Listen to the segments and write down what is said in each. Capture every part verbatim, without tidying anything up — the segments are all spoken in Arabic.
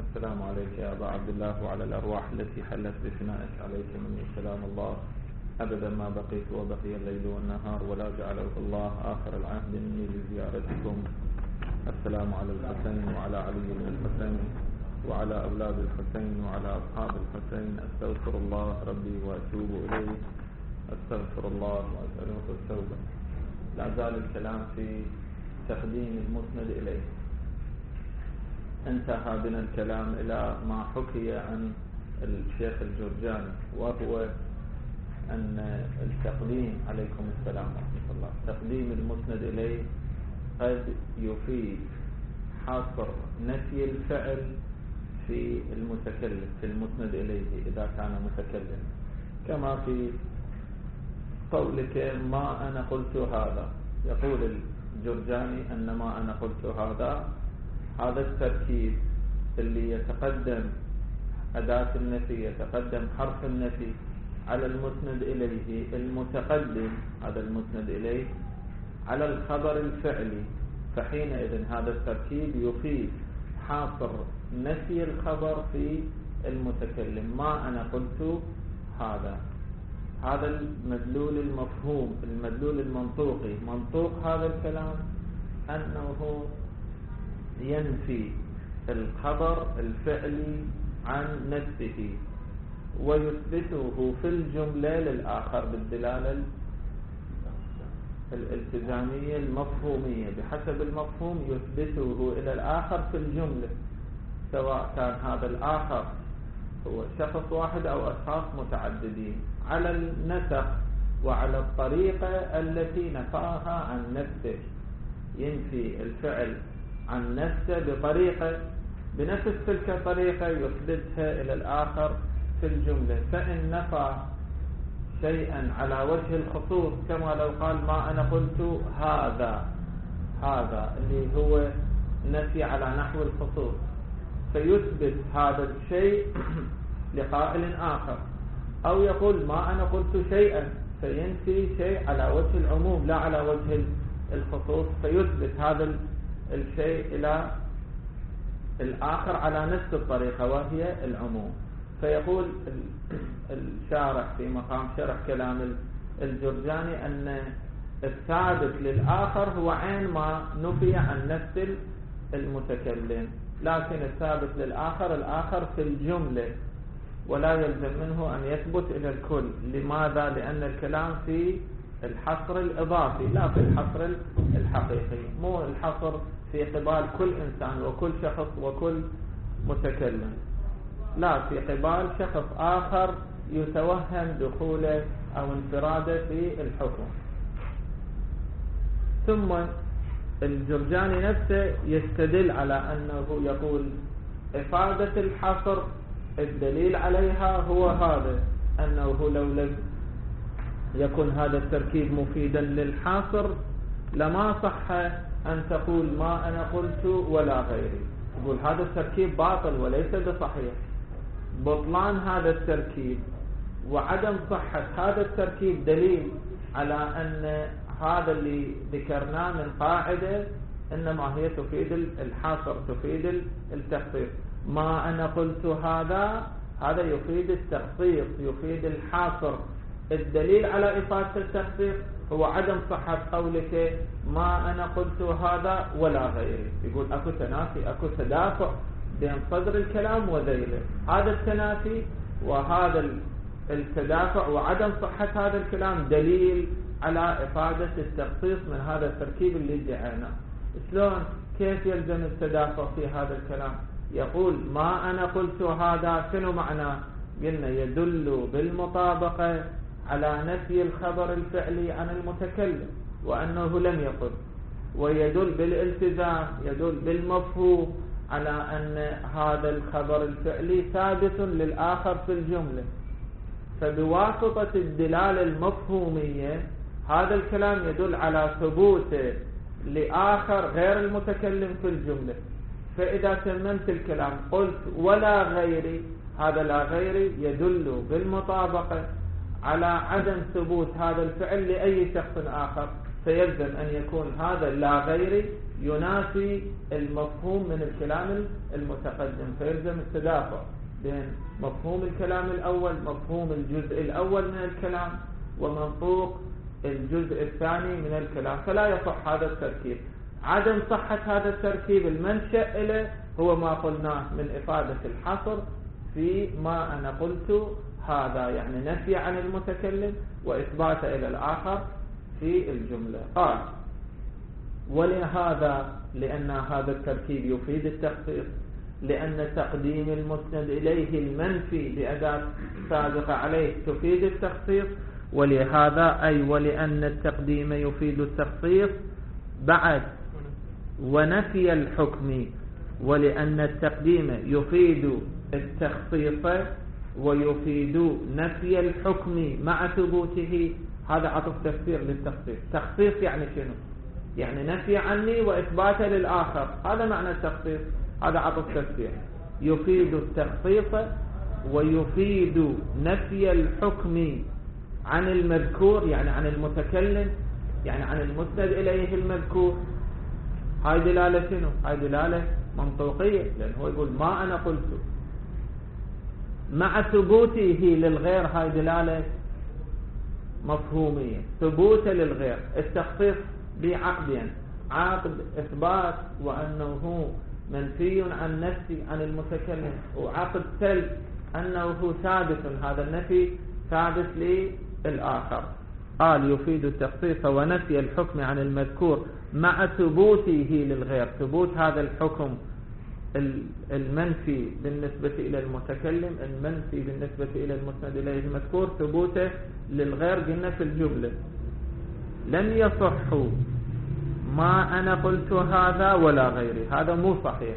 السلام عليك يا أبا عبد الله وعلى الأرواح التي حلت بفنائك، عليك مني سلام الله أبدا ما بقيت وبقي الليل والنهار، ولا جعله الله آخر العهد مني لزيارتكم. السلام على الحسين وعلى علي بن الحسين وعلى أولاد الحسين وعلى أصحاب الحسين. أستغفر الله ربي وأتوب إليه، أستغفر الله وأسأله التوبة. لا زال الكلام في تقديم المسند إليه. انتهى بنا الكلام إلى ما حكي عن الشيخ الجرجاني، وهو أن التقديم عليكم السلام ورحمة الله، تقديم المسند إليه قد يفيد حصر نفي الفعل في المتكلم في المسند إليه إذا كان متكلم، كما في قولك ما أنا قلت هذا. يقول الجرجاني أن ما أنا قلت هذا، هذا التركيب اللي يتقدم أداة النفي، يتقدم حرف النفي على المسند إليه المتقدم، هذا المسند إليه على الخبر الفعلي، فحينئذ هذا التركيب يفيد حاصر نفي الخبر في المتكلم. ما أنا قلت هذا، هذا المدلول المفهوم، المدلول المنطوقي. منطوق هذا الكلام أنه ينفي الخبر الفعلي عن نفسه ويثبته في الجملة للآخر بالدلالة الالتزامية المفهومية، بحسب المفهوم يثبته إلى الآخر في الجملة، سواء كان هذا الآخر هو شخص واحد أو أشخاص متعددين، على النسق وعلى الطريقة التي نفاها عن نفسه. ينفي الفعل عن نفسه بطريقة، بنفس تلك الطريقة يثبتها إلى الآخر في الجملة. فإن نفى شيئا على وجه الخصوص، كما لو قال ما أنا قلت هذا، هذا اللي هو نفي على نحو الخصوص، فيثبت هذا الشيء لقائل آخر. أو يقول ما أنا قلت شيئا، فينفي شيء على وجه العموم لا على وجه الخصوص، فيثبت هذا الشيء إلى الآخر على نفس الطريقة وهي العموم. فيقول الشارح في مقام شرح كلام الجرجاني أن الثابت للآخر هو عين ما نفي عن نفس المتكلم، لكن الثابت للآخر الآخر في الجملة، ولا يلزم منه أن يثبت إلى الكل. لماذا؟ لأن الكلام في الحصر الإضافي لا في الحصر الحقيقي، مو الحصر في قبال كل إنسان وكل شخص وكل متكلم، لا في قبال شخص آخر يتوهم دخوله أو انفراده في الحكم. ثم الجرجاني نفسه يستدل على أنه يقول إفادة الحصر الدليل عليها هو هذا، أنه لو لم يكن هذا التركيب مفيدا للحاصر لما صح أن تقول ما أنا قلت ولا غيري. يقول هذا التركيب باطل وليس بصحيح. بطلان هذا التركيب وعدم صحة هذا التركيب دليل على أن هذا اللي ذكرناه من قاعدة إنما هي تفيد الحاصر، تفيد التخصيص. ما أنا قلت هذا، هذا يفيد التخصيص، يفيد الحاصر. الدليل على إفادة التخصيص هو عدم صحة قولك ما أنا قلت هذا ولا غيري. يقول أكو تنافي، أكو تدافع بين صدر الكلام وذيله. هذا التنافي وهذا التدافع وعدم صحة هذا الكلام دليل على إفادة التخصيص من هذا التركيب اللي ادعيناه. شلون؟ كيف يلزم التدافع في هذا الكلام؟ يقول ما أنا قلت هذا، شنو معناه؟ قلنا يدل بالمطابقة على نفي الخبر الفعلي عن المتكلم وأنه لم يقل، ويدل بالالتزام، يدل بالمفهوم على أن هذا الخبر الفعلي ثابت للآخر في الجملة. فبواسطة الدلالة المفهومية هذا الكلام يدل على ثبوته لآخر غير المتكلم في الجملة. فإذا تممت الكلام قلت ولا غيري، هذا لا غيري يدل بالمطابقة على عدم ثبوت هذا الفعل لأي شخص آخر، فيلزم أن يكون هذا لا غيري ينافي المفهوم من الكلام المتقدم، فيلزم التدافع بين مفهوم الكلام الأول، مفهوم الجزء الأول من الكلام، ومنطوق الجزء الثاني من الكلام، فلا يصح هذا التركيب. عدم صحة هذا التركيب المنشأ له هو ما قلناه من إفادة الحصر في ما أنا قلت هذا، يعني نفي عن المتكلم وإثبات إلى الآخر في الجملة. قال ولهذا، لأن هذا التركيب يفيد التخصيص، لأن تقديم المسند إليه المنفي بأداة سابقة عليه تفيد التخصيص، ولهذا أي ولأن التقديم يفيد التخصيص بعد ونفي الحكم، ولأن التقديم يفيد التخصيص ويفيد نفي الحكم مع ثبوته. هذا عطف تفسير للتخصيص. تخصيص يعني شنو؟ يعني نفي عني وإثبات للآخر، هذا معنى التخصيص. هذا عطف تفسير يفيد التخصيص ويفيد نفي الحكم عن المذكور، يعني عن المتكلم، يعني عن المسند إليه المذكور. هاي دلالة شنو؟ هاي دلالة منطوقية، لأن هو يقول ما أنا قلت، مع ثبوته للغير هاي دلالة مفهومية، ثبوت للغير. التخصيص بعقدين، عقد إثبات وأنه منفي عن نفسي عن المتكلم، وعقد سلب أنه ثابت، هذا النفي ثابت للآخر. قال يفيد التخصيص ونفي الحكم عن المذكور مع ثبوته للغير. ثبوت هذا الحكم المنفي بالنسبة إلى المتكلم، المنفي بالنسبة إلى المسند إليه المذكور، ثبوته للغير قلنا في الجملة. لم يصح ما أنا قلت هذا ولا غيري، هذا مو صحيح.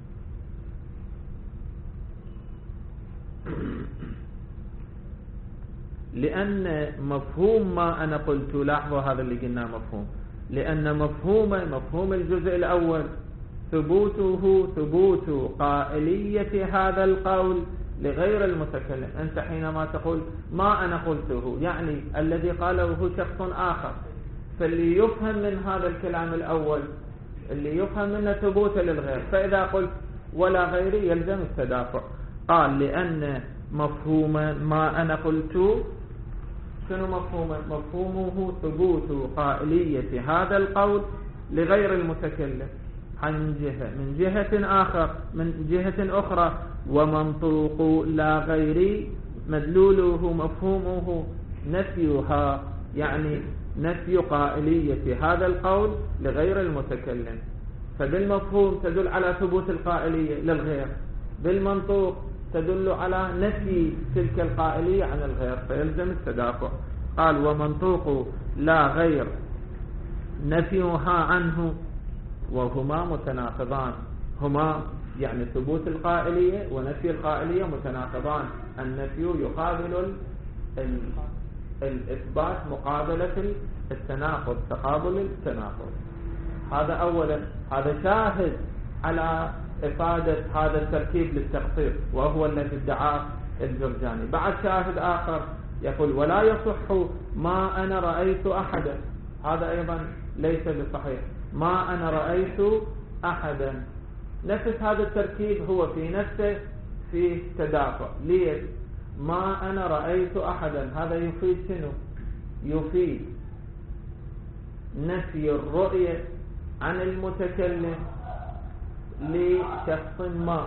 لأن مفهوم ما أنا قلت، لاحظوا هذا اللي قلنا مفهوم، لأن مفهوم مفهوم الجزء الأول ثبوته ثبوت قائلية هذا القول لغير المتكلم. أنت حينما تقول ما أنا قلته، يعني الذي قاله شخص آخر، فاللي يفهم من هذا الكلام الأول اللي يفهم منه ثبوته للغير، فإذا قلت ولا غيري يلزم التدافع. قال لأن مفهوم ما أنا قلت، شنو مفهومه؟ مفهومه ثبوت قائلية هذا القول لغير المتكلم عن جهة من جهة آخر من جهة أخرى، ومنطوق لا غيري مدلوله مفهومه نفيها، يعني نفي قائلية هذا القول لغير المتكلم. فبالمفهوم تدل على ثبوت القائلية للغير، بالمنطوق تدل على نفي تلك القائلية عن الغير، فيلزم التدافع. قال ومنطوق لا غير نفيها عنه، وهما متناقضان. هما يعني ثبوت القائلية ونفي القائلية متناقضان. النفي يقابل ال... الإثبات مقابلة التناقض، تقابل التناقض. هذا أولا، هذا شاهد على إفادة هذا التركيب للتخصيص، وهو الذي ادعاه الجرجاني. بعد شاهد آخر يقول ولا يصح ما أنا رأيت أحدا، هذا أيضا ليس بصحيح. ما أنا رأيت أحدا، نفس هذا التركيب هو في نفسه فيه تدافع. ليه؟ ما أنا رأيت أحدا، هذا يفيد شنو؟ يفيد نفي الرؤية عن المتكلم لشخص ما.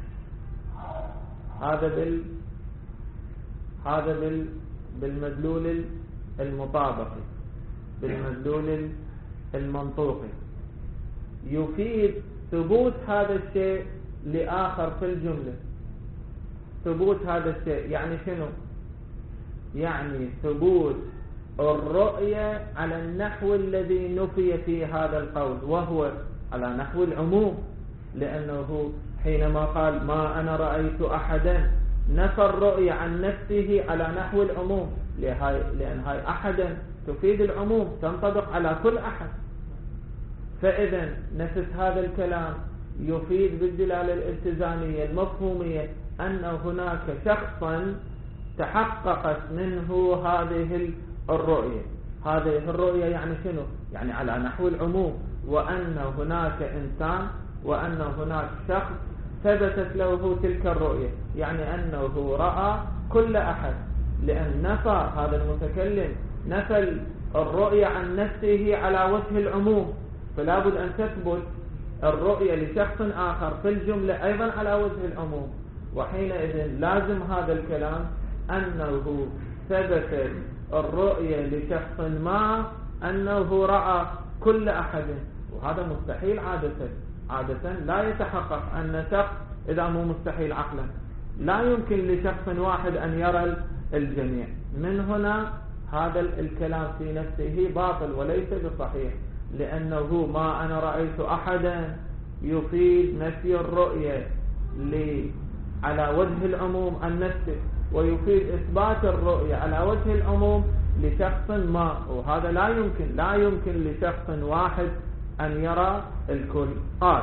هذا بال هذا بال بالمدلول المطابقي، بالمدلول المنطوقي، يفيد ثبوت هذا الشيء لآخر في الجملة. ثبوت هذا الشيء يعني شنو؟ يعني ثبوت الرؤية على النحو الذي نفي في هذا القول، وهو على نحو العموم، لأنه حينما قال ما أنا رأيت أحدا نفى الرؤية عن نفسه على نحو العموم، لأن هاي أحدا تفيد العموم، تنطبق على كل أحد. فإذا نفس هذا الكلام يفيد بالدلالة الالتزامية المفهومية أن هناك شخصا تحققت منه هذه الرؤية. هذه الرؤية يعني شنو؟ يعني على نحو العموم، وأن هناك إنسان وأن هناك شخص ثبتت له تلك الرؤية، يعني أنه رأى كل أحد، لأن نفى هذا المتكلم نفى الرؤية عن نفسه على وجه العموم، فلا بد أن تثبت الرؤية لشخص آخر في الجملة أيضا على وجه العموم. وحينئذ لازم هذا الكلام أنه ثبت الرؤية لشخص ما أنه رأى كل أحد، وهذا مستحيل عادة. عادة لا يتحقق أن شخص، إذا مو مستحيل عقلا، لا يمكن لشخص واحد أن يرى الجميع. من هنا هذا الكلام في نفسه باطل وليس بصحيح، لأنه ما أنا رأيت أحدا يفيد نفي الرؤية على وجه العموم عن نفسه، ويفيد إثبات الرؤية على وجه العموم لشخص ما، وهذا لا يمكن لا يمكن لشخص واحد أن يرى الكل. قال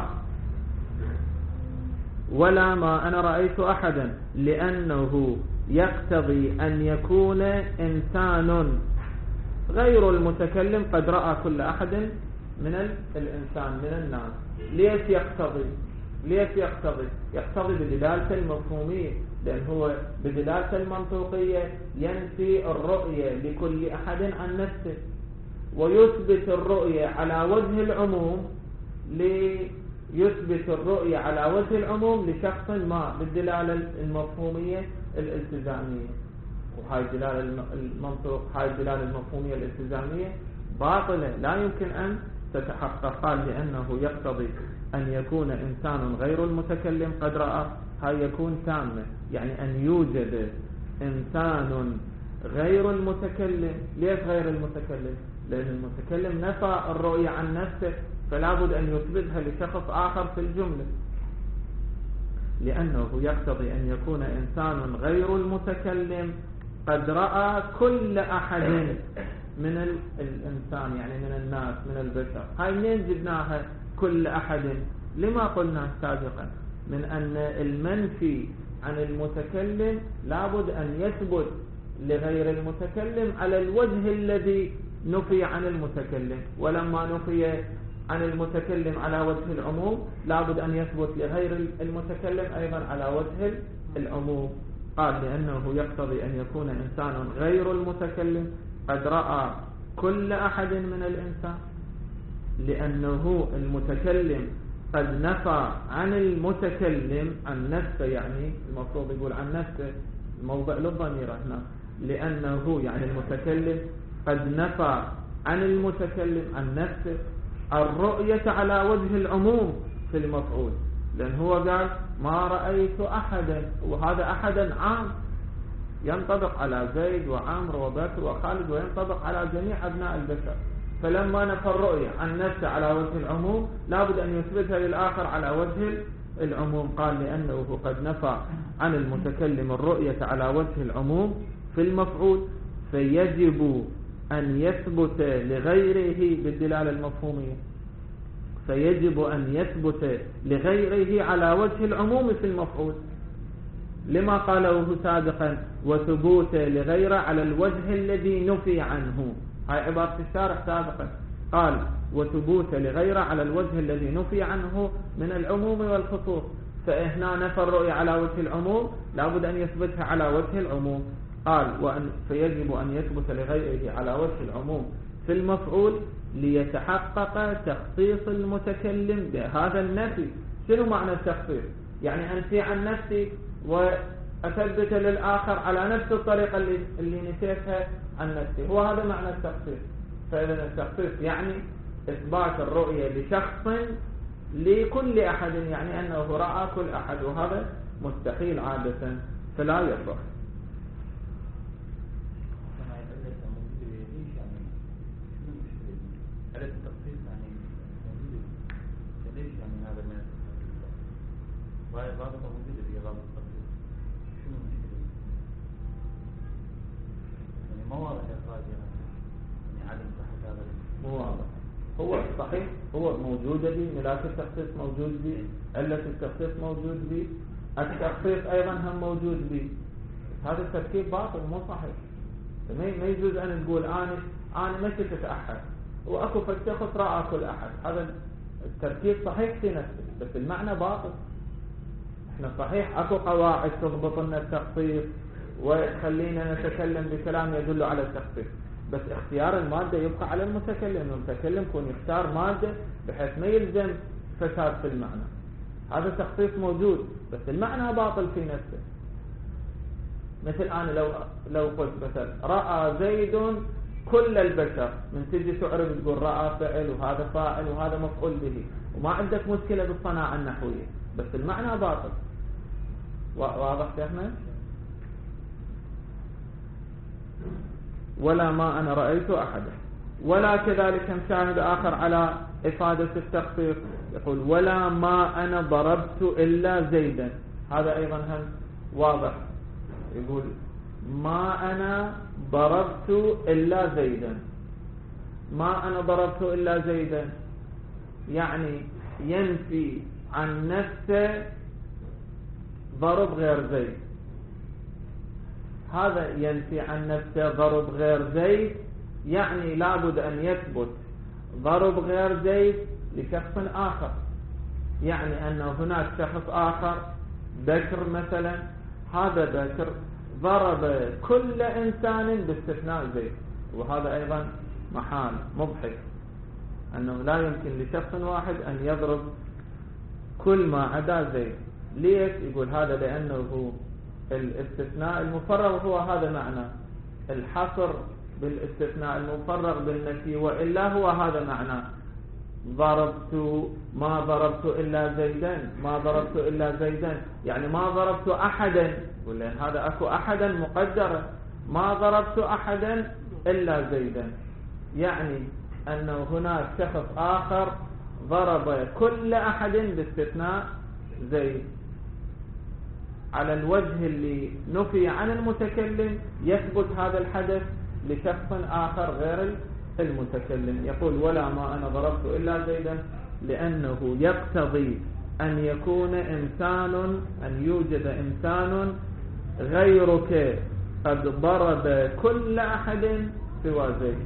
ولا ما أنا رأيت أحدا، لأنه يقتضي أن يكون إنسان غير المتكلم قد رأى كل أحد من الإنسان من الناس. ليش يقتضي؟ ليش يقتضي؟ يقتضي بدلالة المفهومية، لأن هو بدلالة المنطوقية ينفي الرؤية لكل أحد عن نفسه، ويثبت الرؤية على وجه العموم ليثبت الرؤية على وجه العموم لشخص ما بالدلالة المفهومية الالتزامية. وهاي الدلالة المنطوق هاي الدلالة المفهومية الالتزامية باطلة، لا يمكن أن تتحقق. قال لأنه يقتضي أن يكون إنسان غير المتكلم قد رأى، هاي يكون تامة، يعني أن يوجد إنسان غير المتكلم. ليش غير المتكلم؟ لأن المتكلم نفى الرؤية عن نفسه، فلا بد أن يثبتها لشخص آخر في الجملة. لأنه يقتضي أن يكون إنسان غير المتكلم قد رأى كل أحد من الإنسان، يعني من الناس من البشر. هاي منين جبناها كل أحد؟ لما قلنا سابقا من أن المنفي عن المتكلم لابد أن يثبت لغير المتكلم على الوجه الذي نفي عن المتكلم، ولما نفي عن المتكلم على وجه العموم لابد أن يثبت لغير المتكلم أيضا على وجه العموم. قال لأنه يقتضي أن يكون إنسان غير المتكلم قد رأى كل أحد من الإنسان، لأنه المتكلم قد نفى عن المتكلم عن نفسه، يعني المفروض يقول عن نفسه، موضع للضمير هنا، لأنه يعني المتكلم قد نفى عن المتكلم عن نفسه الرؤية على وجه العموم في المفعول، لأن هو قال ما رأيت أحدا، وهذا أحدا عام ينطبق على زيد وعمر وبكر وخالد وينطبق على جميع أبناء البشر. فلما نفى الرؤية عن نفسه على وجه العموم لابد أن يثبتها للآخر على وجه العموم. قال لأنه قد نفى عن المتكلم الرؤية على وجه العموم في المفعول، فيجب أن يثبت لغيره بالدلالة المفهومية، فيجب أن يثبت لغيره على وجه العموم في المفعول، لما قاله سابقا وثبوت لغيره على الوجه الذي نفي عنه. هاي عبارة الشارح سابقا، قال وثبوت لغيره على الوجه الذي نفي عنه من العموم والخصوص، فإهنا نفى الرؤية على وجه العموم لابد أن يثبتها على وجه العموم. قال وأن فيجب أن يثبت لغيره على وجه العموم في المفعول ليتحقق تخصيص المتكلم بهذا النفي. شنو معنى التخصيص؟ يعني أنفي عن نفسي وأثبت للآخر على نفس الطريقة اللي, اللي نسيتها عن نفسي، هو هذا معنى التخصيص. فإذا التخصيص يعني إثبات الرؤية لشخص لكل أحد، يعني أنه رأى كل أحد، وهذا مستحيل عادة فلا يصح. هو صحيح هو موجود بي، ملاك التخصيص موجود بي، علة التخصيص موجود بي، التخصيص أيضا هم موجود بي. هذا التركيب باطل مو صحيح. ما يجوز أن تقول أنا أنا ما شفت أحد، وأكو فالشخص رأى كل أحد. هذا التركيب صحيح في نفسه بس المعنى باطل. احنا صحيح أكو قواعد تضبط لنا التخصيص وخلينا نتكلم بكلام يدل على التخصيص، بس اختيار المادة يبقى على المتكلم. المتكلم يكون يختار مادة بحيث ما يلزم فساد في المعنى. هذا التخصيص موجود بس المعنى باطل في نفسه. مثل أنا لو لو قلت مثلا رأى زيد كل البشر، من تجي تعرف تقول رأى فعل وهذا فاعل وهذا مفعول به، وما عندك مشكلة بالصناعة النحوية، بس المعنى باطل. واضح يا أحمد؟ ولا ما أنا رأيت أحدا. ولا كذلك شاهد آخر على إفادة التخصيص يقول ولا ما أنا ضربت إلا زيدا. هذا أيضا هم واضح، يقول ما أنا ضربت إلا زيدا. ما أنا ضربت إلا زيدا يعني ينفي عن نفسه ضرب غير زيد. هذا ينفي عن نفسه ضرب غير زيد يعني لابد أن يثبت ضرب غير زيد لشخص آخر. يعني أنه هناك شخص آخر بكر مثلا، هذا بكر ضرب كل إنسان باستثناء زيد، وهذا أيضا محال مضحك أنه لا يمكن لشخص واحد أن يضرب كل ما عدا زيد. ليش؟ يقول هذا لأنه الاستثناء المفرغ هو هذا معنى الحصر بالاستثناء المفرغ بالنفي، وإلا هو هذا معنى ضربت ما ضربت إلا زيدا. ما ضربت إلا زيدا يعني ما ضربت أحدا، ولا هذا أكو أحدا مقدرة. ما ضربت أحدا إلا زيدا يعني أنه هناك شخص آخر ضرب كل أحد باستثناء زيد. على الوجه اللي نفي عن المتكلم يثبت هذا الحدث لشخص آخر غير المتكلم. يقول ولا ما أنا ضربت إلا زيدا لأنه يقتضي أن يكون إنسان أن يوجد إنسان غيرك قد ضرب كل أحد سوى زيد.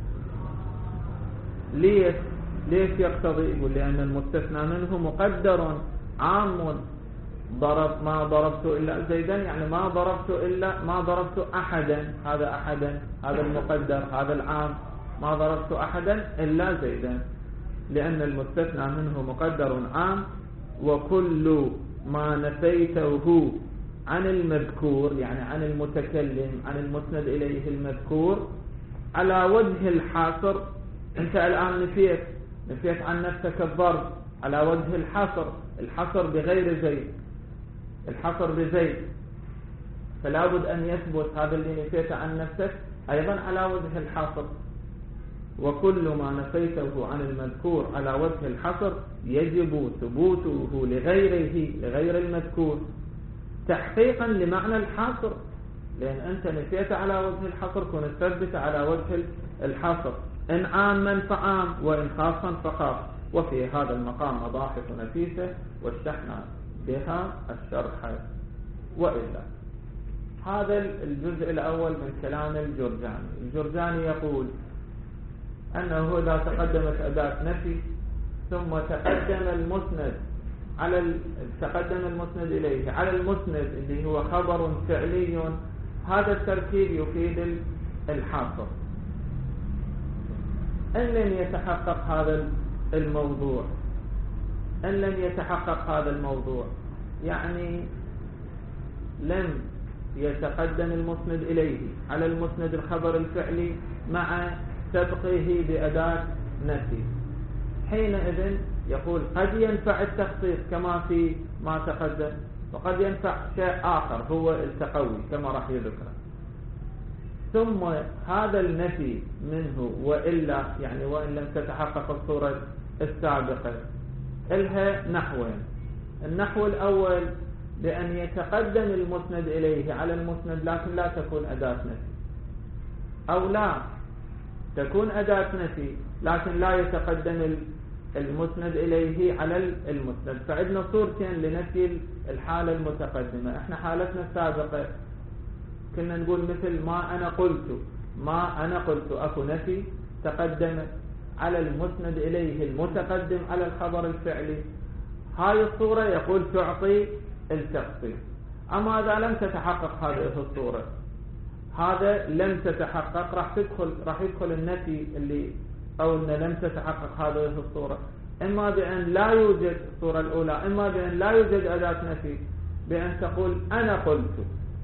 ليش ليش يقتضي؟ يقول لأن المستثنى منه مقدر عام. ضرب ما ضربت إلا زيدا يعني ما ضربت إلا ما ضربت أحدا، هذا أحدا هذا المقدر هذا العام. ما ضربت أحدا إلا زيدا لأن المستثنى منه مقدر عام. وكل ما نفيته عن المذكور يعني عن المتكلم عن المسند إليه المذكور على وجه الحصر. أنت الآن نفيت نفيت عن نفسك الضرب على وجه الحصر، الحصر بغير زيد، الحصر بزيد، فلا بد أن يثبت هذا اللي نفيت عن نفسك أيضا على وجه الحصر. وكل ما نفيته عن المذكور على وجه الحصر يجب ثبوته لغيره لغير المذكور تحقيقا لمعنى الحصر، لأن أنت نفيت على وجه الحصر كن تثبت على وجه الحصر، إن عاما فعام وإن خاصا فخاص. وفي هذا المقام مباحث نفيسة واشتحنا بها الشرح. وإلا هذا الجزء الأول من كلام الجرجاني. الجرجاني يقول أنه إذا تقدمت أداة نفي ثم تقدم المسند على ال... تقدم المسند إليه على المسند اللي هو خبر فعلي، هذا التركيب يفيد الحاصر. إن لم يتحقق هذا الموضوع إن لم يتحقق هذا الموضوع يعني لم يتقدم المسند إليه على المسند الخبر الفعلي مع سبقه بأداة نفي، حينئذ يقول قد ينفع التخصيص كما في ما تقدم، وقد ينفع شيء آخر هو التقوي كما راح يذكر. ثم هذا النفي منه وإلا يعني وإن لم تتحقق الصورة السابقة إلها نحوين. النحو الأول بأن يتقدم المسند إليه على المسند لكن لا تكون أداة نفي، أو لا تكون أداة نفي لكن لا يتقدم المسند إليه على المسند. فعندنا صورتين لنفي الحالة المتقدمة. احنا حالتنا السابقة كنا نقول مثل ما أنا قلت، ما أنا قلت أكو نفي تقدم على المسند إليه المتقدم على الخبر الفعلي. هاي الصورة يقول تعطي التخصيص. أما إذا لم تتحقق هذه الصورة، هذا لم تتحقق، راح تدخل راح يدخل النفي اللي أو أن لم تتحقق هذه الصورة، إما بأن لا يوجد الصورة الأولى، إما بأن لا يوجد أداة نفي، بأن تقول أنا قلت،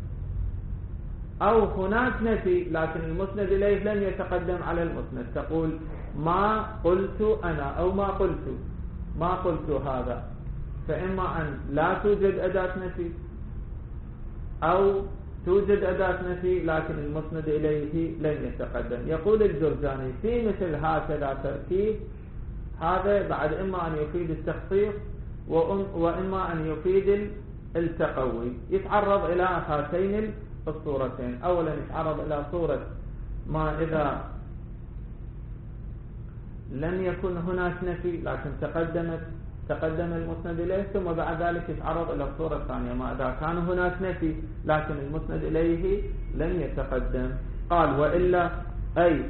أو هناك نفي لكن المسند إليه لم يتقدم على المسند، تقول ما قلت أنا أو ما قلت ما قلت هذا. فإما أن لا توجد أداة نفي أو توجد أداة نفي لكن المسند إليه لم يتقدم. يقول الجرجاني في مثل هكذا تركيب، هذا بعد إما أن يفيد التخصيص وإما أن يفيد التقوي. يتعرض إلى هاتين الصورتين. أولا يتعرض إلى صورة ما إذا لم يكن هناك نفي لكن تقدمت تقدم المسند إليه، ثم بعد ذلك يتعرض إلى الصورة الثانية ما إذا كان هناك نفي لكن المسند إليه لم يتقدم. قال وإلا أي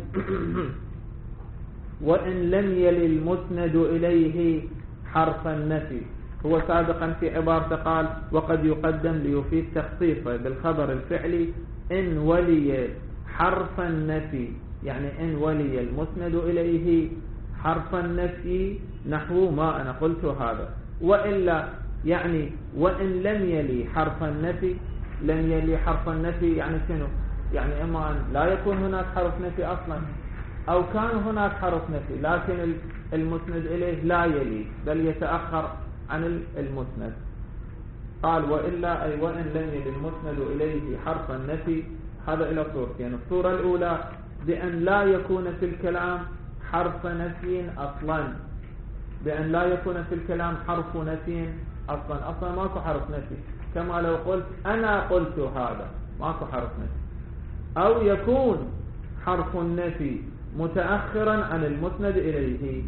وإن لم يل المسند إليه حرف النفي. هو سابقا في عبارة قال وقد يقدم ليفيد تخصيصه بالخبر الفعلي إن ولي حرف النفي، يعني إن ولي المسند إليه حرف النفي نحو ما أنا قلت هذا. وإلا يعني وإن لم يلي حرف النفي، لم يلي حرف النفي يعني شنو؟ يعني إما أن لا يكون هناك حرف نفي أصلا، أو كان هناك حرف نفي لكن المسند إليه لا يلي بل يتأخر عن المسند. قال وإلا أي وإن لم يلي المسند إليه حرف النفي. هذا إلى صورتين. الصورة الأولى بأن لا يكون في الكلام حرف نفي أصلا، بأن لا يكون في الكلام حرف نفي أصلا، أصلا ماكو حرف نفي، كما لو قلت أنا قلت هذا ماكو حرف نفي. أو يكون حرف النفي متأخرا عن المسند إليه،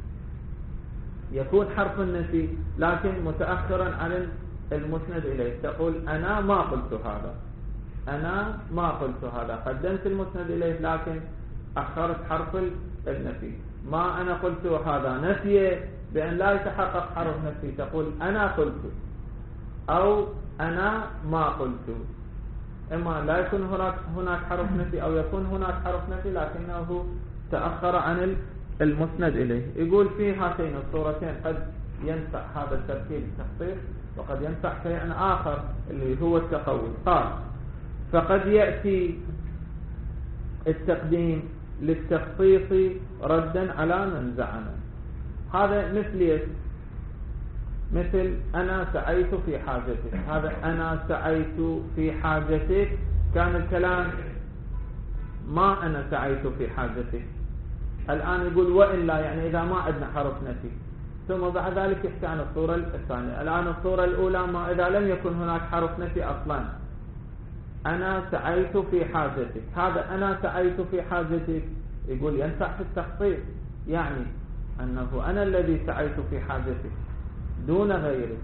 يكون حرف النفي لكن متأخرا عن المسند إليه، تقول أنا ما قلت هذا، أنا ما قلت هذا، قدمت المسند إليه لكن أخرت حرف النفي. ما أنا قلت هذا نفي بأن لا يتحقق حرف نفي، تقول أنا قلت أو أنا ما قلت. إما لا يكون هناك هناك حرف نفي أو يكون هناك حرف نفي لكنه تأخر عن المسند إليه. يقول في هاتين الصورتين قد ينفع هذا التركيب التخصيص وقد ينفع شيء آخر اللي هو التقوي. قال فقد يأتي التقديم للتخصيص ردا على من زعم. هذا مثل مثل أنا سعيت في حاجتك، هذا أنا سعيت في حاجتك كان الكلام ما أنا سعيت في حاجتك. الآن يقول وإلا يعني إذا ما عندنا حرف نفي، ثم بعد ذلك يحكي عن الصورة الثانية. الآن الصورة الأولى ما إذا لم يكن هناك حرف نفي أصلا، أنا سعيت في حاجتك، هذا أنا سعيت في حاجتك يقول ينفع في التخصيص، يعني أنه أنا الذي سعيت في حاجتك دون غيره.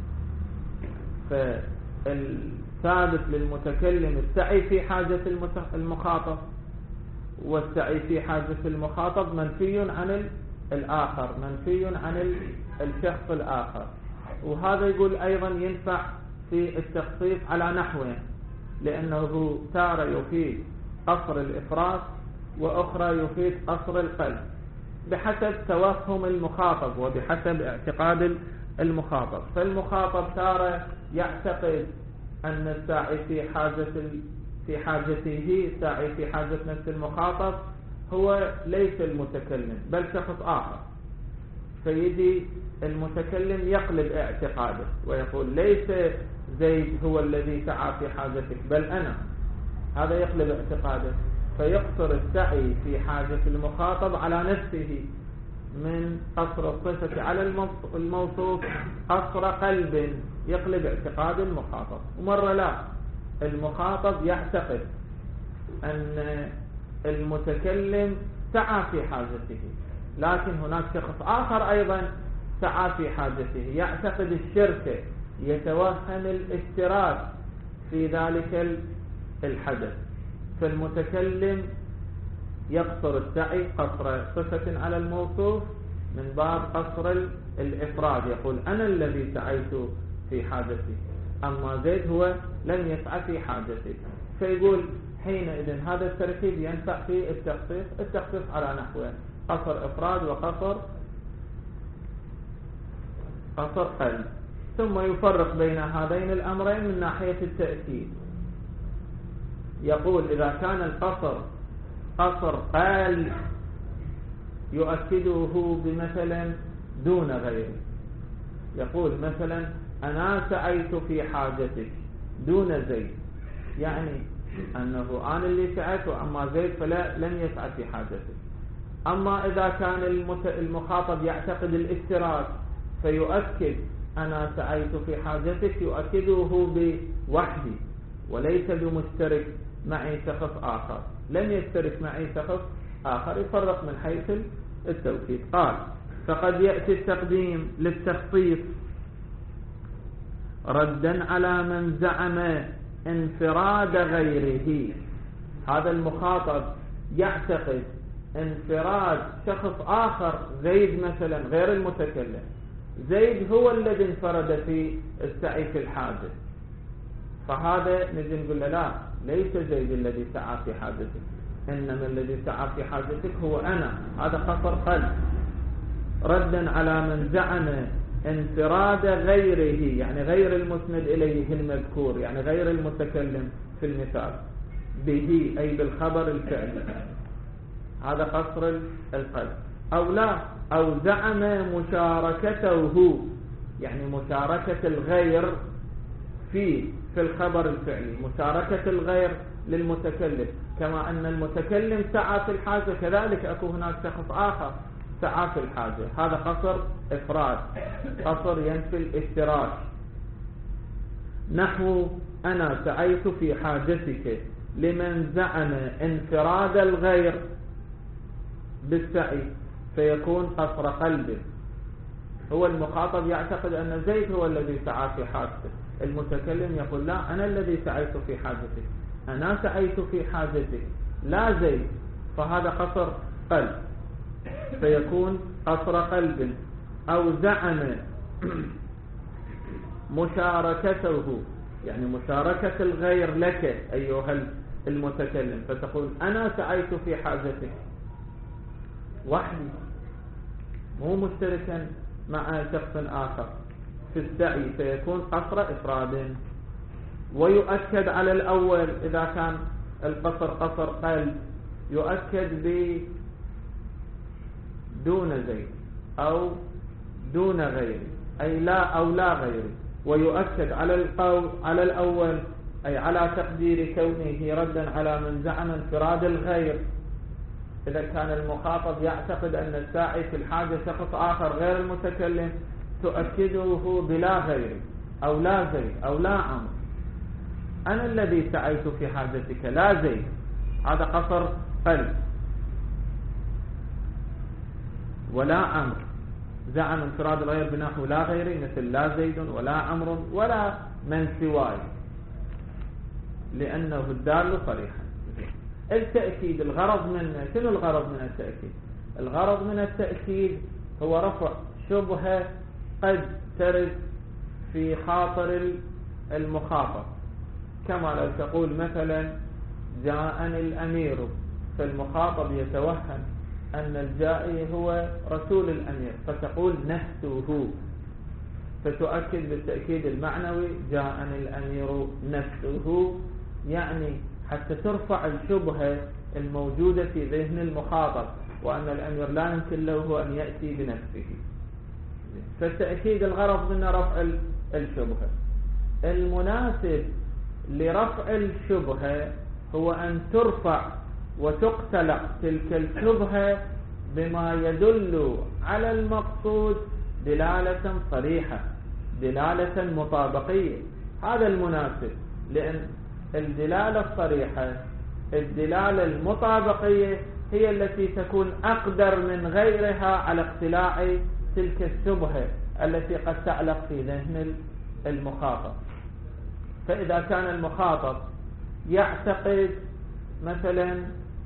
فالثابت للمتكلم السعي في حاجة المخاطب، والسعي في حاجة المخاطب منفي عن الآخر، منفي عن الشخص الآخر. وهذا يقول أيضا ينفع في التخصيص على نحوين، لأنه تارة يفيد قصر الإفراد وأخرى يفيد قصر القلب بحسب توهم المخاطب وبحسب اعتقاد المخاطب. فالمخاطب تارة يعتقد أن الساعي في حاجة في حاجته الساعي في حاجة نفس المخاطب هو ليس المتكلم بل شخص آخر، فيجي المتكلم يقلب اعتقاده ويقول ليس زيد هو الذي سعى في حاجتك بل أنا، هذا يقلب اعتقاده، فيقصر السعي في حاجة المخاطب على نفسه من قصر الصفة على الموصوف قصر قلب يقلب اعتقاد المخاطب. ومرة لا، المخاطب يعتقد أن المتكلم سعى في حاجته، لكن هناك شخص آخر أيضا سعى في حاجته، يعتقد الشركة، يتوهم الاشتراك في ذلك الحدث. فالمتكلم يقصر السعي قصر صفة على الموصوف من باب قصر الإفراد، يقول أنا الذي سعيت في حاجتي، أما زيد هو لم يسعى في حاجتي. فيقول حينئذ هذا التركيب ينفع في التخصيص. التخصيص على نحوين: قصر إفراد وقصر قصر قلب. ثم يفرق بين هذين الأمرين من ناحية التأكيد. يقول إذا كان القصر قصر قلب يؤكده بمثلا دون غيره. يقول مثلا أنا سعيت في حاجتك دون زيد، يعني أنه أنا اللي سعيت، أما زيد فلا لم يسعى في حاجتك. أما إذا كان المخاطب يعتقد الاشتراك فيؤكد أنا سعيت في حاجتك، يؤكده بوحدي وليس بمشترك معي شخص آخر، لم يشترك معي شخص آخر. يفرق من حيث التوكيد. قال فقد يأتي التقديم للتخصيص ردا على من زعم انفراد غيره. هذا المخاطب يعتقد انفراد شخص آخر، زيد مثلا غير المتكلم، زيد هو الذي انفرد في السعي في الحاجة، فهذا نجي نقول له لا، ليس زيد الذي سعى في حاجتك، إنما الذي سعى في حاجتك هو أنا. هذا قصر قلب. ردا على من زعم انفراد غيره، يعني غير المسند إليه المذكور، يعني غير المتكلم في المثال، به أي بالخبر الفعلي، هذا قصر القلب. أو لا، أو زعم مشاركته، يعني مشاركة الغير في في الخبر الفعلي، مشاركة الغير للمتكلم، كما أن المتكلم سعى في الحاجة كذلك أكو هناك شخص آخر سعى في الحاجة. هذا قصر إفراد، قصر ينفي الاشتراك. نحو أنا سعيت في حاجتك لمن زعم انفراد الغير بالسعي، فيكون قصر قلبه. هو المخاطب يعتقد أن زيد هو الذي سعى في حاجته، المتكلم يقول لا، أنا الذي سعيت في حاجتك، أنا سعيت في حاجتك لا زيد، فهذا قصر قلب، فيكون قصر قلب. أو زعم مشاركته، يعني مشاركة الغير لك أيها المتكلم، فتقول أنا سعيت في حاجتك وحدي، مو مشتركا مع شخص آخر في السعي، فيكون قصر إفراد. ويؤكد على الأول إذا كان القصر قصر قلب، يؤكد ب دون زيد أو دون غيره، أي لا أو لا غيره. ويؤكد على القول على الأول أي على تقدير كونه ردا على من زعم انفراد الغير. إذا كان المخاطب يعتقد أن الساعي في الحاجة شخص آخر غير المتكلم، تؤكده بلا غير أو لا زيد أو لا عمر، أنا الذي سعيت في حاجتك لا زيد، هذا قصر قلب. ولا عمر، زعم انفراد الغير بنحو لا غيري، مثل لا زيد ولا عمر ولا من سواي، لأنه الدال صريحا. التأكيد الغرض منه، شنو الغرض من التأكيد؟ الغرض من التأكيد هو رفع شبهة قد ترد في خاطر المخاطب، كما لو تقول مثلا جاءني الأمير، فالمخاطب يتوهم أن الجائي هو رسول الأمير، فتقول نفسه، فتؤكد بالتأكيد المعنوي جاءني الأمير نفسه، يعني حتى ترفع الشبهة الموجودة في ذهن المخاطب، وأن الأمير لا يمكن له أن يأتي بنفسه. فالتأكيد الغرض من رفع الشبهة. المناسب لرفع الشبهة هو أن ترفع وتقتلع تلك الشبهة بما يدل على المقصود دلالة صريحة، دلالة مطابقية. هذا المناسب، لأن الدلالة الصريحة، الدلالة المطابقية هي التي تكون أقدر من غيرها على اقتلاع تلك الشبهة التي قد تعلق في ذهن المخاطب. فإذا كان المخاطب يعتقد مثلا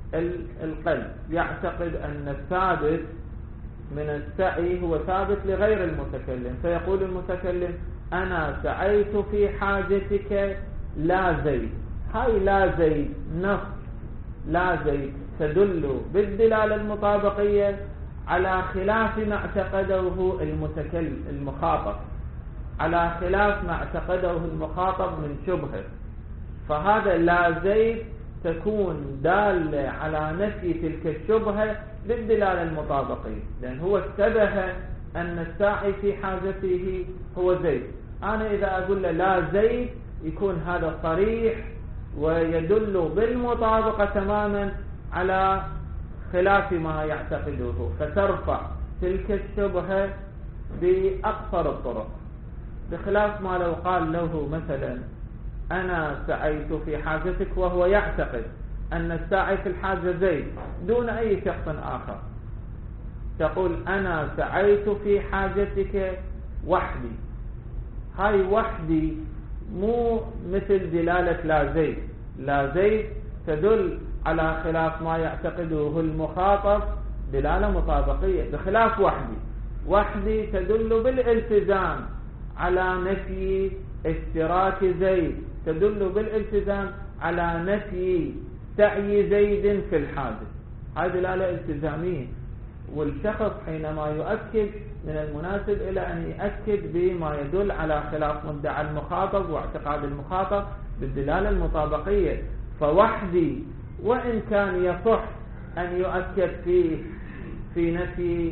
القلب، يعتقد أن الثابت من السعي هو ثابت لغير المتكلم، فيقول المتكلم أنا سعيت في حاجتك لا زيد. هاي لا زيد نص لا زيد تدل بالدلالة المطابقية على خلاف ما اعتقده المتكلم المخاطب، على خلاف ما اعتقده المخاطب من شبهه، فهذا لا زيد تكون دالة على نفي تلك الشبهة بالدلالة المطابقية، لأن هو اشتبه أن الساعي في حاجته هو زيد. أنا إذا أقول له لا زيد يكون هذا صريح ويدل بالمطابقة تماما على خلاف ما يعتقده، فترفع تلك الشبهة بأقصر الطرق، بخلاف ما لو قال له مثلا أنا سعيت في حاجتك وهو يعتقد أن الساعي في الحاجة زيد دون أي شخص آخر، تقول أنا سعيت في حاجتك وحدي. هاي وحدي مو مثل دلالة لا زيد، لا زيد تدل على خلاف ما يعتقده المخاطب دلالة مطابقية، بخلاف وحدي. وحدي تدل بالالتزام على نفي اشتراك زيد، تدل بالالتزام على نفي سعي زيد في الحادث. هذه دلالة التزامية، والشخص حينما يؤكد من المناسب إلى أن يؤكد بما يدل على خلاف مدعى المخاطب واعتقاد المخاطب بالدلالة المطابقية. فوحدي وإن كان يصح أن يؤكد فيه في نفي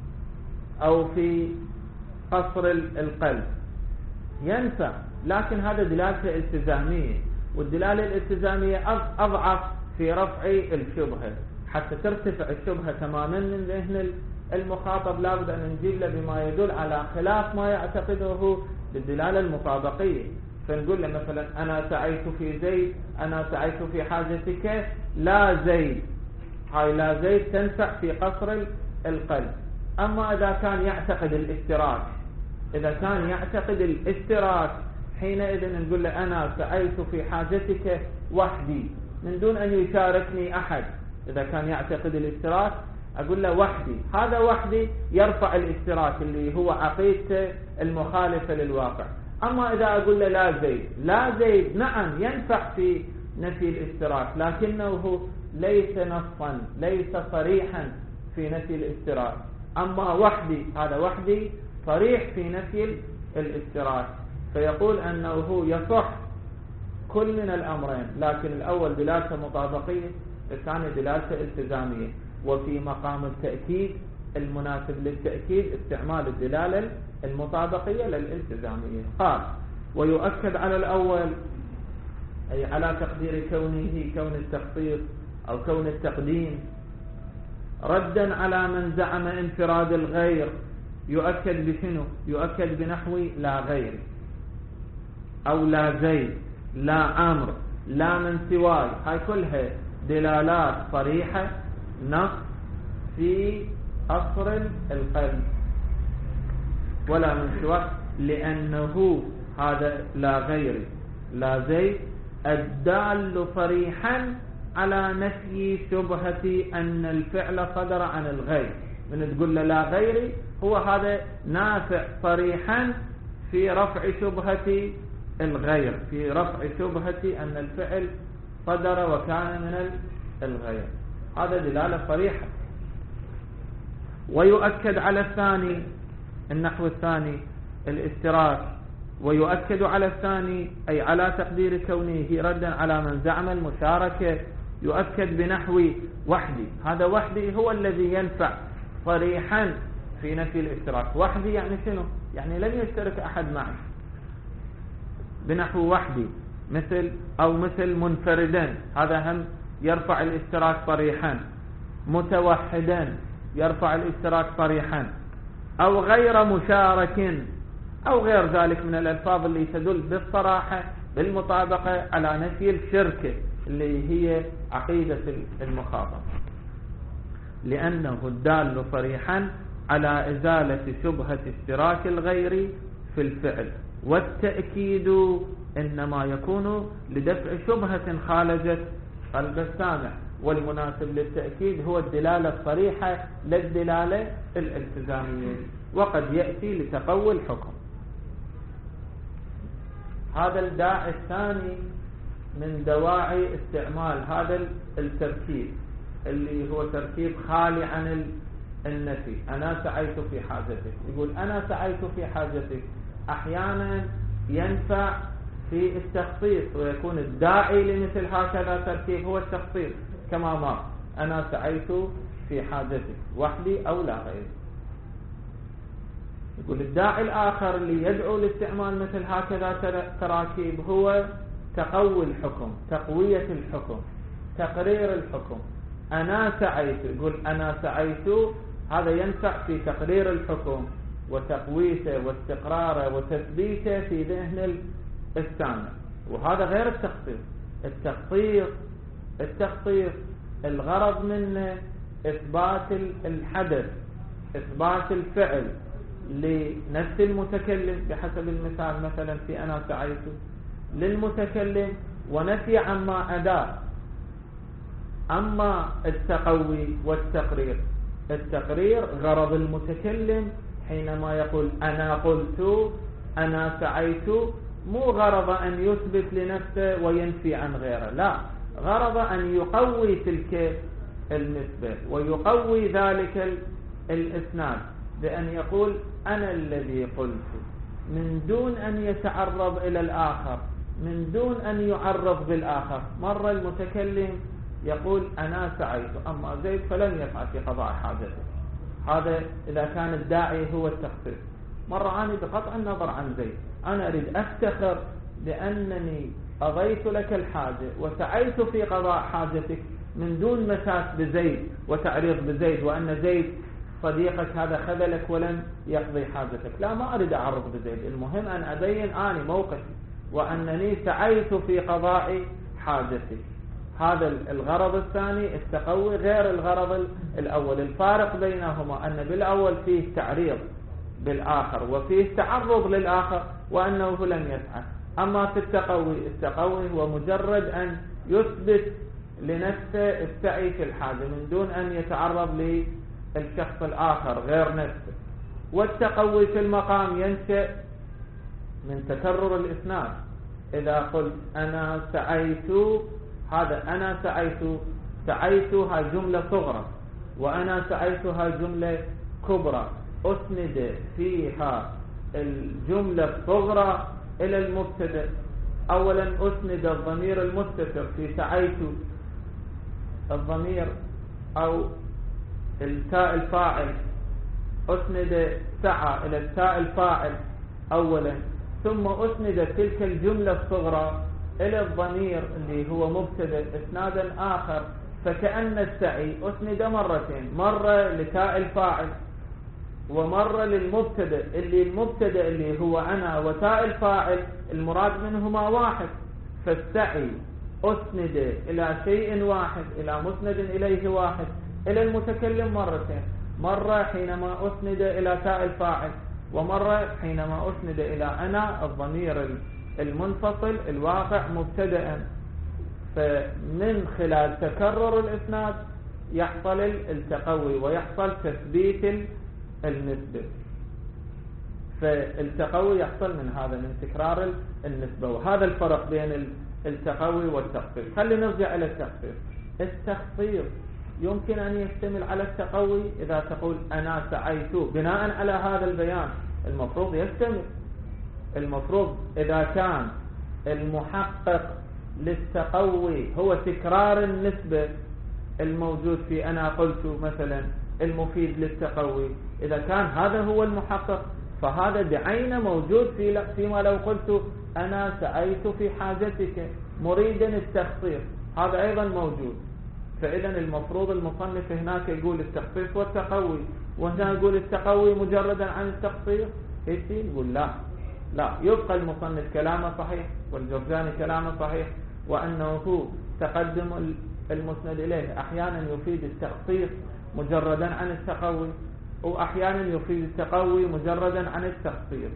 أو في قصر القلب ينفع، لكن هذا دلالة التزامية، والدلالة الالتزامية أضعف في رفع الشبهة. حتى ترتفع الشبهة تماما من ذهن المخاطب لابد أن نجيب له بما يدل على خلاف ما يعتقده بالدلالة المطابقية. فنقول له مثلا أنا سعيت في زيد، أنا سعيت في حاجتك لا زيد، هاي لا زيد تنفع في قصر القلب. أما إذا كان يعتقد الاشتراك، إذا كان يعتقد الاشتراك حينئذ نقول له أنا سعيت في حاجتك وحدي من دون أن يشاركني أحد. إذا كان يعتقد الاشتراك أقول له وحدي، هذا وحدي يرفع الاشتراك اللي هو عقيدته المخالفة للواقع. أما إذا أقول له لا زيد، لا زيد نعم ينفع في نفي الاشتراك، لكنه ليس نصا، ليس صريحا في نفي الاشتراك. أما وحدي، هذا وحدي صريح في نفي الاشتراك، فيقول أنه يصح كل من الأمرين، لكن الأول دلالته مطابقية، الثاني دلالته التزامية. وفي مقام التأكيد المناسب للتأكيد استعمال الدلالة المطابقية للالتزامية. قال ويؤكد على الأول أي على تقدير كونه كون التخصيص أو كون التقديم ردا على من زعم انفراد الغير. يؤكد بشنو؟ يؤكد بنحو لا غير أو لا زيد، لا عمرو، لا من سواي. هاي كلها دلالات صريحة نص في قصر القلب. ولا من سواي لأنه هذا لا غير لا زيد الدال صريحا على نفي شبهة أن الفعل صدر عن الغير. من تقول له لا غيري هو هذا نافع صريحا في رفع شبهة الغير، في رفع شبهة أن الفعل صدر وكان من الغير. هذا دلالة صريحة. ويؤكد على الثاني النحو الثاني الاشتراك، ويؤكد على الثاني أي على تقدير كونه ردا على من زعم المشاركة. يؤكد بنحو وحدي، هذا وحدي هو الذي ينفع صريحا في نفي الاشتراك. وحدي يعني شنو؟ يعني لم يشترك أحد معي. بنحو وحدي مثل أو مثل منفردا، هذا هم يرفع الاشتراك صريحا. متوحدا يرفع الاشتراك صريحا. أو غير مشارك أو غير ذلك من الألفاظ اللي تدل بالصراحة بالمطابقة على نفي الشركة اللي هي عقيدة المخاطب، لأنه الدال صريحا على إزالة شبهة اشتراك الغير في الفعل. والتأكيد إنما يكون لدفع شبهة خالجت قلب السامع. والمناسب للتأكيد هو الدلالة الصريحة للدلالة الالتزامية، وقد يأتي لتقوي الحكم. هذا الداعي الثاني من دواعي استعمال هذا التركيب اللي هو تركيب خالي عن النفي. أنا سعيت في حاجتك، يقول أنا سعيت في حاجتك أحيانا ينفع في التخصيص، ويكون الداعي لمثل هكذا تركيب هو التخصيص، كما ما أنا سعيت في حاجتك وحدي أو لا غير. يقول الداعي الآخر اللي يدعو لاستعمال مثل هكذا تراكيب هو تقوي الحكم، تقوية الحكم، تقرير الحكم. أنا سعيت، يقول أنا سعيت، هذا ينفع في تقرير الحكم وتقويته واستقراره وتثبيته في ذهن السامع، وهذا غير التخصيص. التخصيص التخصيص الغرض منه إثبات الحدث، إثبات الفعل لنفس المتكلم بحسب المثال مثلا في أنا سعيت للمتكلم، ونفي عما أداء. أما التقوي والتقرير، التقرير غرض المتكلم حينما يقول أنا قلت أنا سعيت، مو غرض أن يثبت لنفسه وينفي عن غيره، لا، غرض أن يقوي تلك النسبة ويقوي ذلك الإسناد بأن يقول أنا الذي قلت، من دون أن يتعرض إلى الآخر، من دون أن يعرض بالآخر. مرة المتكلم يقول أنا سعيت، أما زيد فلم يفعل في قضاء حاجته، هذا إذا كان الداعي هو التخصيص. مرة أنا بقطع النظر عن زيد، أنا أريد أفتخر بأنني قضيت لك الحاجة وسعيت في قضاء حاجتك من دون مساس بزيد وتعريض بزيد وأن زيد صديقك هذا خذلك ولم يقضي حاجتك. لا، ما أريد أعرض بزيد، المهم أن أبين أني موقفي وأنني سعيت في قضاء حاجتي. هذا الغرض الثاني التقوي غير الغرض الأول. الفارق بينهما أن بالأول فيه تعريض بالآخر وفيه تعرض للآخر وأنه لم يفعل. أما في التقوي، التقوي هو مجرد أن يثبت لنفسه السعي في الحاجة من دون أن يتعرض للشخص الآخر غير نفسه. والتقوي في المقام ينشأ من تكرر الإسناد. إذا قلت أنا سعيت، هذا أنا سعيت، سعيتها جملة صغرى وأنا سعيتها جملة كبرى، أسند فيها الجملة الصغرى إلى المبتدأ. أولا أسند الضمير المستتر في سعيت، الضمير أو التاء الفاعل، أسند سعى إلى التاء الفاعل أولا، ثم أسند تلك الجملة الصغرى إلى الضمير اللي هو مبتدأ إسنادا آخر، فكأن السعي أسند مرتين، مرة لتاء الفاعل ومرة للمبتدأ، اللي المبتدأ اللي هو أنا وتاء الفاعل المراد منهما واحد، فالسعي أسند إلى شيء واحد، إلى مسند إليه واحد، إلى المتكلم مرتين، مرة حينما أسند إلى تاء الفاعل ومرة حينما أسند إلى أنا الضمير المنفصل الواقع مبتدأ. فمن خلال تكرر الإسناد يحصل التقوي ويحصل تثبيت النسبة. فالتقوي يحصل من هذا، من تكرار النسبة، وهذا الفرق بين التقوي والتخصيص. خلينا نرجع إلى التخصيص. التخصيص يمكن أن يشتمل على التقوي. إذا تقول أنا سعيت بناء على هذا البيان المفروض يشتمل، المفروض إذا كان المحقق للتقوي هو تكرار النسبة الموجود في أنا قلت مثلا المفيد للتقوي، إذا كان هذا هو المحقق فهذا بعينه موجود في فيما لو قلت أنا سعيت في حاجتك مريدا التخصيص، هذا أيضا موجود. فإذا المفروض المصنف هناك يقول التخصيص والتقوي، وهنا يقول التقوي مجردا عن التخصيص. ايش يقول؟ لا لا، يبقى المصنف كلامه صحيح والجرجاني كلامه صحيح، وأنه تقدم المسند إليه أحيانا يفيد التخصيص مجردا عن التقوي، وأحيانا يفيد التقوي مجردا عن التخصيص.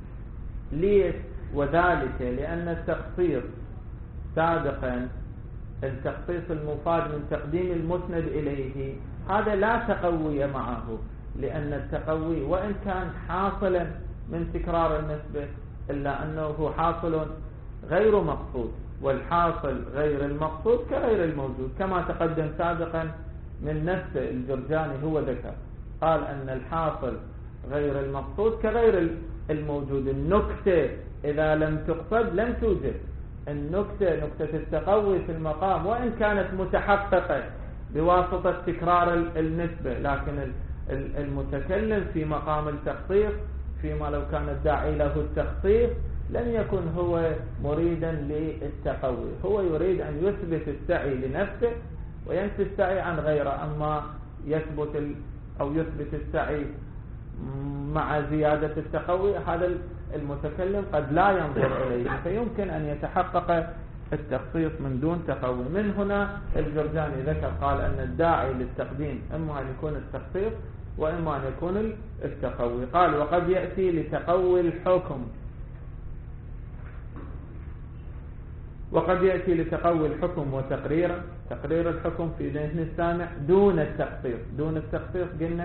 ليش؟ وذلك لأن التخصيص سابقا التخصيص المفاد من تقديم المسند إليه، هذا لا تقوي معه، لأن التقوي وإن كان حاصلا من تكرار النسبة إلا أنه حاصل غير مقصود، والحاصل غير المقصود كغير الموجود، كما تقدم سابقا من نفس الجرجاني هو ذكر، قال أن الحاصل غير المقصود كغير الموجود. النكتة إذا لم تقصد لم توجد، النكتة نكتة التقوي في المقام وإن كانت متحققة بواسطة تكرار النسبة، لكن المتكلم في مقام التخصيص فيما لو كان الداعي له التخصيص لم يكن هو مريدا للتقوي، هو يريد أن يثبت السعي لنفسه وينفي السعي عن غيره. أما يثبت أو يثبت السعي مع زيادة التقوي هذا المتكلم قد لا ينظر إليه، فيمكن أن يتحقق التخصيص من دون تقوي. من هنا الجرجاني ذكر قال أن الداعي للتقديم إما أن يكون التخصيص وإما أن يكون التقوي. قال وقد يأتي لتقوي الحكم، وقد يأتي لتقوي الحكم وتقرير تقرير الحكم في ذهن السامع دون التخصيص. دون التخصيص قلنا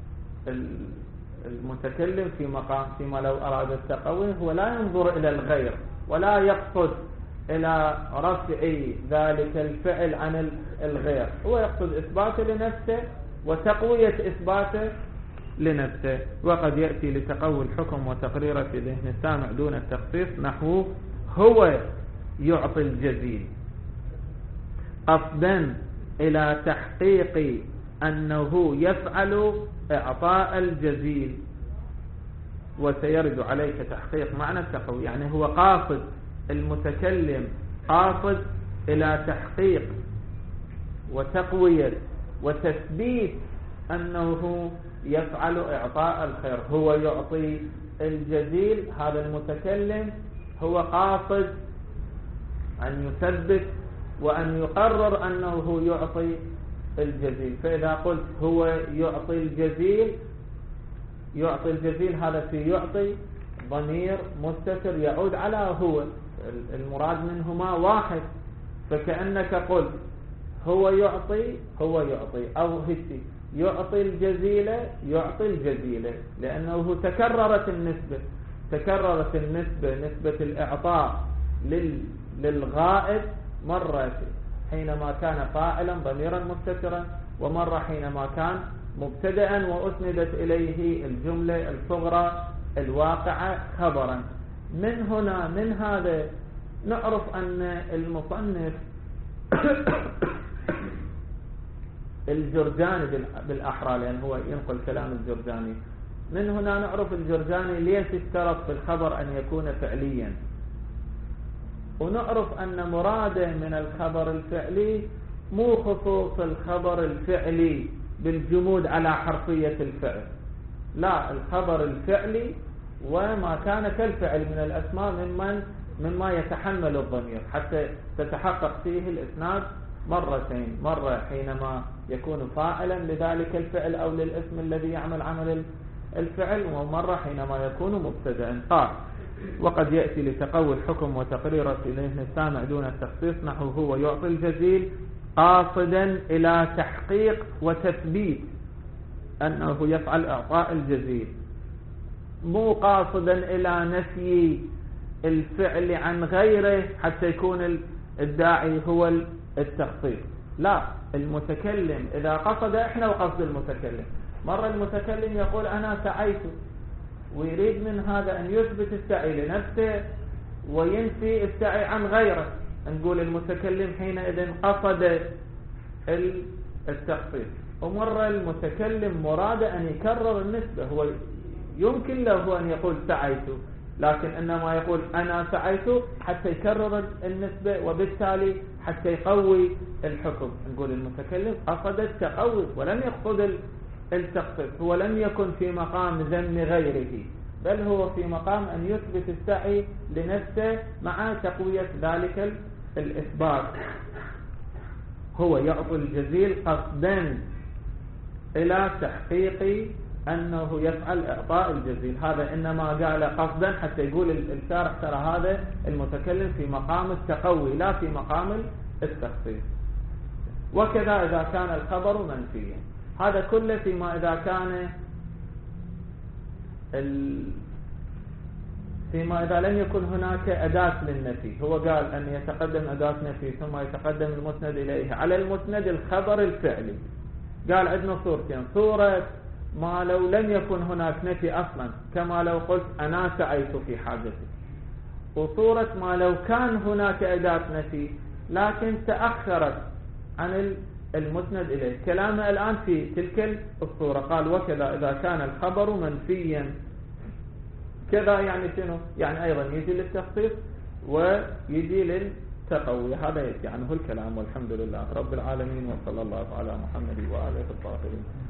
المتكلم في مقام فيما لو أراد التقوي هو لا ينظر إلى الغير ولا يقصد إلى رفع ذلك الفعل عن الغير، هو يقصد إثباته لنفسه وتقوية إثباته لنفسه. وقد يأتي لتقوي الحكم وتقريره في ذهن السامع دون التخصيص نحو هو يعطي الجزيل قصدا إلى تحقيق أنه يفعل إعطاء الجزيل، وسيرد عليك تحقيق معنى التقوي، يعني هو قاصد، المتكلم قاصد إلى تحقيق وتقوية وتثبيت أنه يفعل إعطاء الخير، هو يعطي الجزيل. هذا المتكلم هو قاصد أن يثبت وأن يقرر أنه يعطي الجزيل. فإذا قلت هو يعطي الجزيل، يعطي الجزيل هذا في يعطي ضمير مستتر يعود على هو، المراد منهما واحد، فكأنك قلت هو يعطي هو يعطي أو هتي يعطي الجزيلة يعطي الجزيلة، لأنه تكررت النسبة تكررت النسبة نسبة الإعطاء للغائب مرة حينما كان فاعلا ضميرا مستترا، ومرة حينما كان مبتدأ وأسندت إليه الجملة الصغرى الواقعة خبرا. من هنا من هذا نعرف أن المصنف الجرجاني بالأحرى، لأن هو ينقل كلام الجرجاني، من هنا نعرف الجرجاني ليش اشترط في الخبر أن يكون فعليا، ونعرف أن مراده من الخبر الفعلي مو خصوص الخبر الفعلي بالجمود على حرفية الفعل، لا، الخبر الفعلي وما كان كالفعل من الأسماء ممن مما يتحمل الضمير حتى تتحقق فيه الإسناد مرتين، مرة حينما يكون فاعلا لذلك الفعل أو للاسم الذي يعمل عمل الفعل، ومرة حينما يكون مبتدأ. قال وقد يأتي لتقوي الحكم وتقريره في ذهن السامع دون التخصيص نحو هو يعطي الجزيل قاصدا إلى تحقيق وتثبيت أنه يفعل إعطاء الجزيل، مو قاصدا إلى نفي الفعل عن غيره حتى يكون الداعي هو التخصيص، لا، المتكلم إذا قصد، إحنا وقصد المتكلم، مرة المتكلم يقول أنا سعيت ويريد من هذا أن يثبت السعي لنفسه وينفي السعي عن غيره، نقول المتكلم حينئذ قصد التخصيص. ومرة المتكلم مراد أن يكرر النسبة، هو يمكن له أن يقول سعيت، لكن إنما يقول أنا سعيت حتى يكرر النسبة وبالتالي حتى يقوي الحكم، نقول المتكلم قصد التقوي ولم يقصد التخصيص، هو لم يكن في مقام ذم غيره، بل هو في مقام أن يثبت السعي لنفسه مع تقوية ذلك الإثبات. هو يعطي الجزيل قصدا إلى تحقيق أنه يفعل إعطاء الجزيل، هذا إنما قال قصدا حتى يقول الشارح ترى هذا المتكلم في مقام التقوي لا في مقام التخصيص. وكذا إذا كان الخبر منفيا. هذا كله فيما إذا كان ال... فيما إذا لم يكن هناك أداة للنفي. هو قال أن يتقدم أداة نفي ثم يتقدم المسند إليه على المسند الخبر الفعلي. قال عندنا صورتين: صورة ما لو لم يكن هناك نفي أصلا، كما لو قلت أنا سعيت في حاجتي، وصورة ما لو كان هناك أداة نفي لكن تأخرت عن المسند إليه. كلامه الآن في تلك الصورة. قال وكذا إذا كان الخبر منفيا. كذا يعني شنو؟ يعني أيضا يجي للتخصيص ويجي للتقوي. هذا يعني هو الكلام. والحمد لله رب العالمين، وصلى الله على محمد وآله الطاهرين.